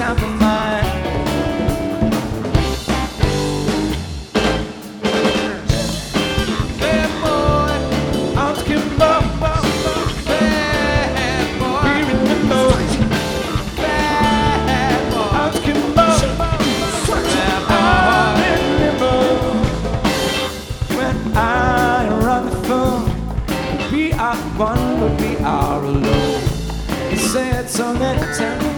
time for mine. Bad boy, I'm skipping up. Bad boy, here in the noise. Bad boy, I'm skipping up. I remember when I run the phone. We are one, but we are alone. He said so many times.